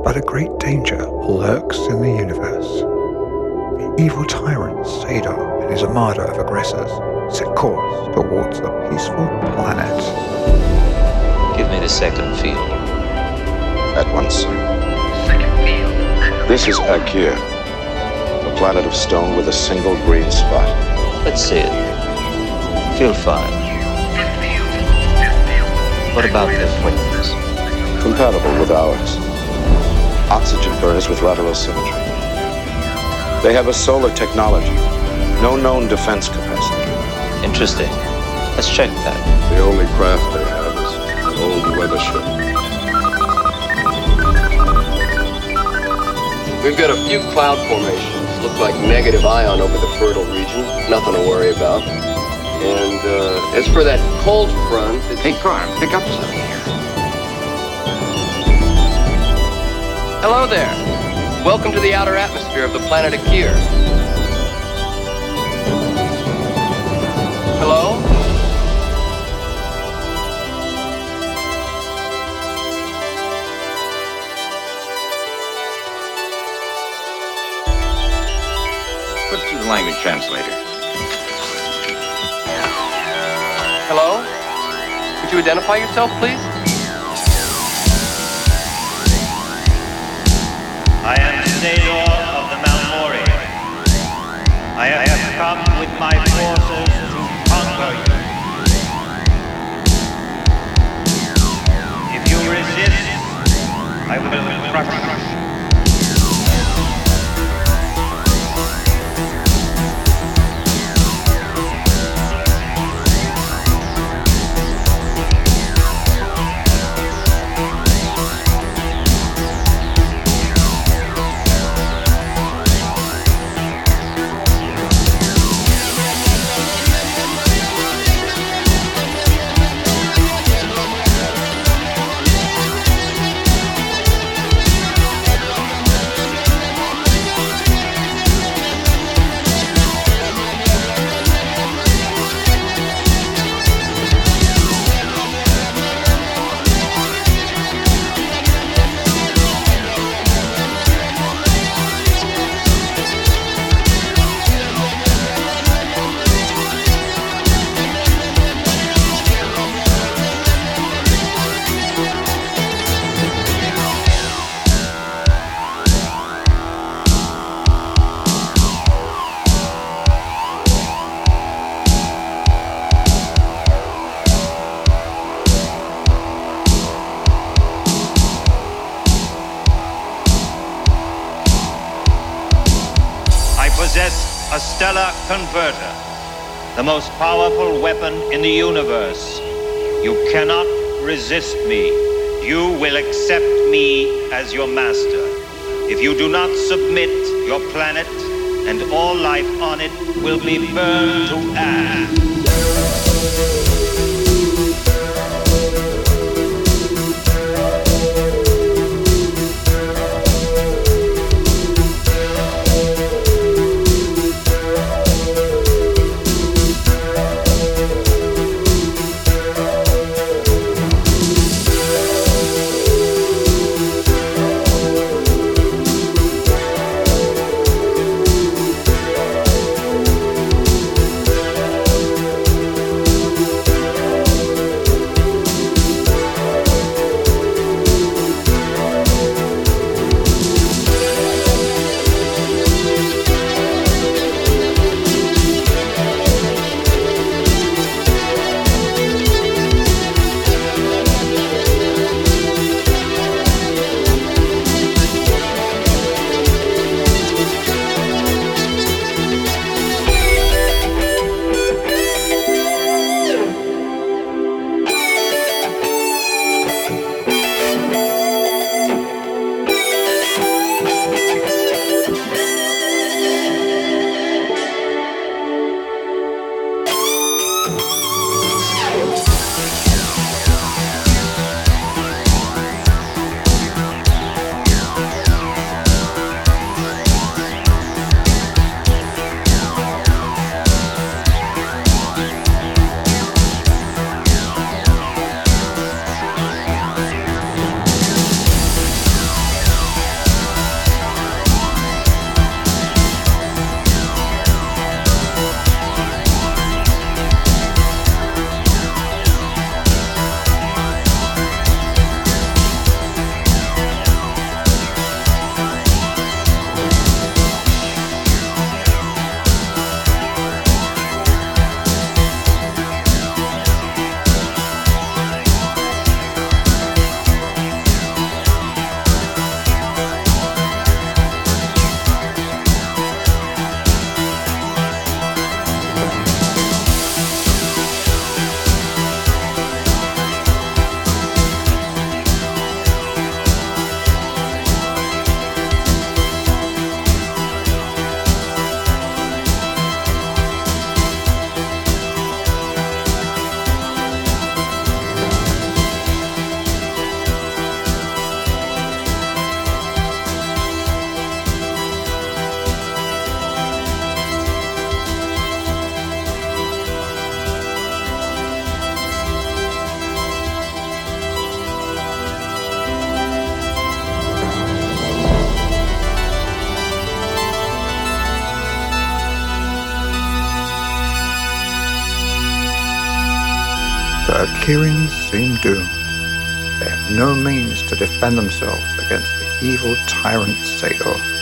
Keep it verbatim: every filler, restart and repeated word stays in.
But a great danger lurks in the universe. The evil tyrant Sadar and his armada of aggressors set course towards the peaceful planet. Give me the second field. At once, sir. Second field. This is Akir, a planet of stone with a single green spot. Let's see it. Field five. Fifth field. Fifth field. What about their weapons? Compatible with ours. Oxygen burners with lateral symmetry. They have a solar technology. No known defense capacity. Interesting. Let's check that. The only craft they have is an old weather ship. We've got a few cloud formations. Look like negative ion over the fertile region. Nothing to worry about. And uh, as for that cold front... It's... Hey, Carm, pick up some. Hello there. Welcome to the outer atmosphere of the planet Akir. Hello? Put it to the language translator. Hello? Could you identify yourself, please? I am Sador of the Mount Mori. I have come with my forces to conquer you. If you resist, I will crush you. A stellar converter, the most powerful weapon in the universe. You cannot resist me. You will accept me as your master. If you do not submit, your planet and all life on it will be burned to ash. The Akirians seem doomed. They have no means to defend themselves against the evil tyrant Sador.